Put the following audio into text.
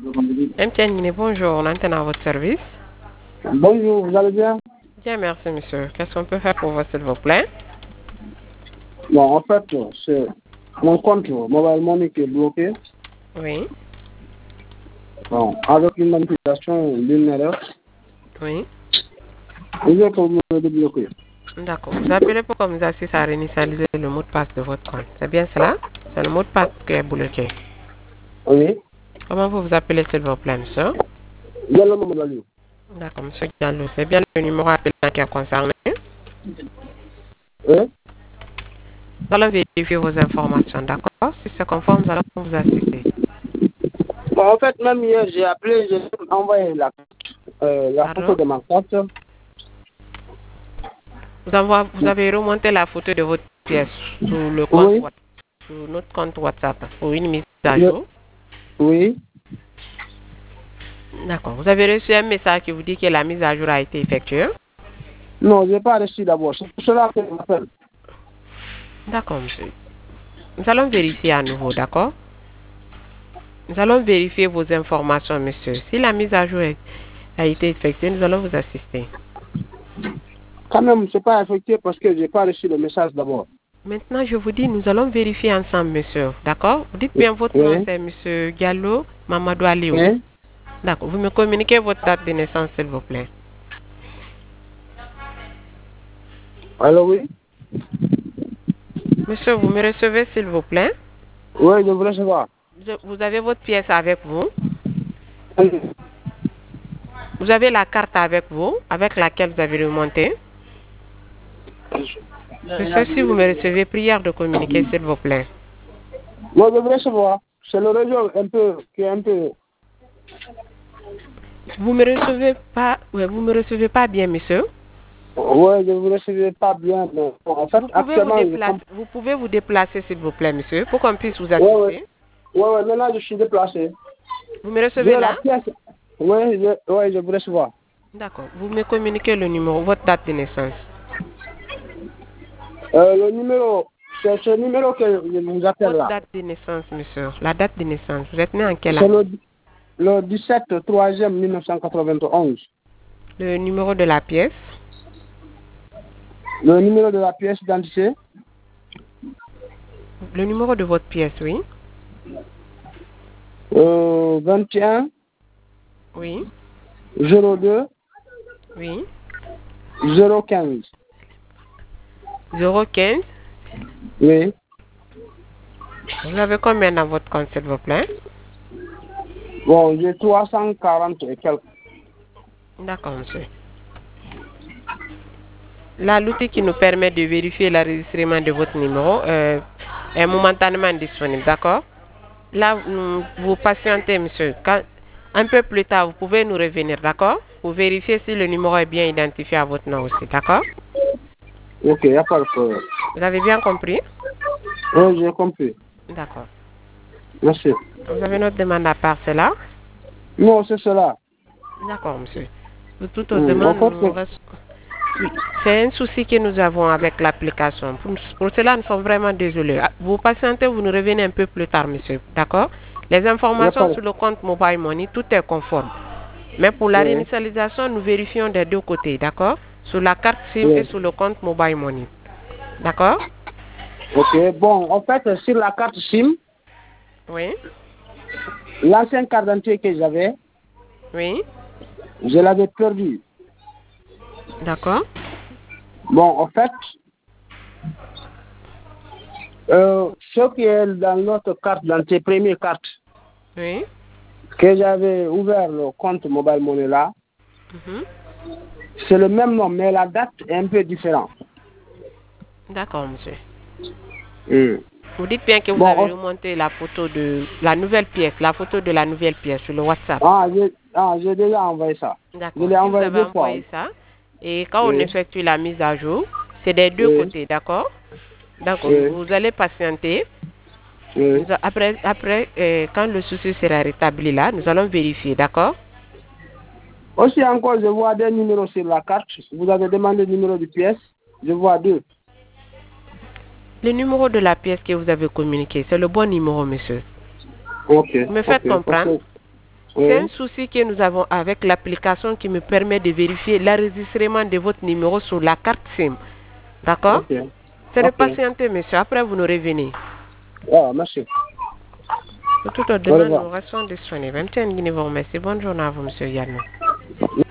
MTN Guinée, bonjour, on entend à votre service. Bonjour, vous allez bien? Bien, merci monsieur. Qu'est-ce qu'on peut faire pour vous, s'il vous plaît? Bon, en fait, c'est mon compte Mobile Money qui est bloqué. Oui. Bon, avec une manipulation d'une erreur. Oui. Vous êtes pour me le débloquer. D'accord. Vous appelez pour comme ça à réinitialiser le mot de passe de votre compte. C'est bien cela? C'est le mot de passe qui est bloqué. Oui. Comment vous vous appelez, s'il vous plaît, monsieur? Diallo Mamadou. D'accord, monsieur Diallo. C'est bien le numéro appelant qui est concerné. Oui. Nous allons vérifier vos informations, d'accord? Si c'est conforme, nous allons vous assister. Bon, en fait, même hier, j'ai appelé, j'ai envoyé la photo Pardon? de ma carte. Vous avez remonté la photo de votre pièce sur le compte Oui. sur notre compte WhatsApp pour une mise à Je- jour. Oui. D'accord. Vous avez reçu un message qui vous dit que la mise à jour a été effectuée. Non, je n'ai pas reçu d'abord. C'est pour cela que je m'appelle. D'accord, monsieur. Nous allons vérifier à nouveau, d'accord? Nous allons vérifier vos informations, monsieur. Si la mise à jour a été effectuée, nous allons vous assister. Quand même, ce n'est pas effectué parce que je n'ai pas reçu le message d'abord. Maintenant, je vous dis, nous allons vérifier ensemble, monsieur. D'accord? Vous dites bien votre nom, Oui. c'est monsieur Gallo Mamadou Aliou. Oui. D'accord. Vous me communiquez votre date de naissance, s'il vous plaît. Alors oui. Monsieur, vous me recevez, s'il vous plaît? Oui, je voulais savoir. Vous avez votre pièce avec vous? Oui. Vous avez la carte avec vous, avec laquelle vous avez remonté? Monsieur, si vous me recevez, prière de communiquer, s'il vous plaît. Moi, je voulais savoir. C'est le réseau un peu qui est un peu. Vous me recevez pas, ouais, vous me recevez pas bien, monsieur. Oui, je ne vous recevais pas bien. Mais bon, en fait, actuellement, je comprends. Vous pouvez vous déplacer, s'il vous plaît, monsieur, pour qu'on puisse vous Oui, oui. assister. Oui, oui, maintenant, je suis déplacé. Vous me recevez J'ai la là? pièce. Oui, je voulais savoir. D'accord. Vous me communiquez le numéro, votre date de naissance. Le numéro, c'est ce numéro que je vous appelle Votre là. date de naissance, monsieur. La date de naissance. Vous êtes né en quelle C'est année? le 17 3e 1991. Le numéro de la pièce. Le numéro de la pièce d'identité, Le numéro de votre pièce, oui. 21 Oui. 02 Oui. 015. 015. Oui. Vous avez combien dans votre compte, s'il vous plaît? Bon, j'ai 340 et quelques. D'accord, monsieur. Là, l'outil qui nous permet de vérifier l'enregistrement de votre numéro est momentanément disponible, d'accord? Là, vous patientez, monsieur. Un peu plus tard, vous pouvez nous revenir, d'accord? Pour vérifier si le numéro est bien identifié à votre nom aussi, d'accord? Ok, il n'y a pas de problème. Vous avez bien compris? Oui, j'ai compris. D'accord. Merci. Vous avez notre demande à part cela? Non, c'est cela. D'accord, monsieur. Pour toute autre En demande, fait, oui, c'est un souci que nous avons avec l'application. Pour cela, nous sommes vraiment désolés. Vous patientez, vous nous revenez un peu plus tard, monsieur. D'accord? Les il n'y a informations pas de sur le compte Mobile Money, tout est conforme. Mais pour la oui. réinitialisation, nous vérifions des deux côtés, d'accord? Sur la carte SIM et Oui. sur le compte Mobile Money. D'accord? Ok, bon, en fait, sur la carte SIM, Oui? l'ancienne carte d'identité que j'avais, Oui? je l'avais perdue. D'accord? Bon, en fait, ce qui est dans notre carte d'identité, première carte, Oui? que j'avais ouvert le compte Mobile Money là, Mhm. c'est le même nom, mais la date est un peu différente. D'accord, monsieur. Hmm. Vous dites bien que vous Bon, avez remonté la photo de la nouvelle pièce, la photo de la nouvelle pièce sur le WhatsApp. j'ai déjà envoyé ça. Je D'accord. l'ai Si vous envoyé avez deux fois. envoyé ça, et quand on Oui, effectue la mise à jour, c'est des deux oui, côtés, d'accord? D'accord. oui, Vous allez patienter. oui. Après, quand le souci sera rétabli là, nous allons vérifier, d'accord? Aussi encore, je vois des numéros sur la carte. Vous avez demandé le numéro de pièce. Je vois deux. Le numéro de la pièce que vous avez communiqué, c'est le bon numéro, monsieur. Ok, Vous me faites ok. Parce comprendre? que, C'est un souci que nous avons avec l'application qui me permet de vérifier l'enregistrement de votre numéro sur la carte SIM. D'accord? Ok. C'est de Ok. patienter, monsieur. Après, vous nous revenez. Ah, merci. Pour toute autre demande, nous restons disponibles. Merci. Bonne journée à vous, monsieur Yannou.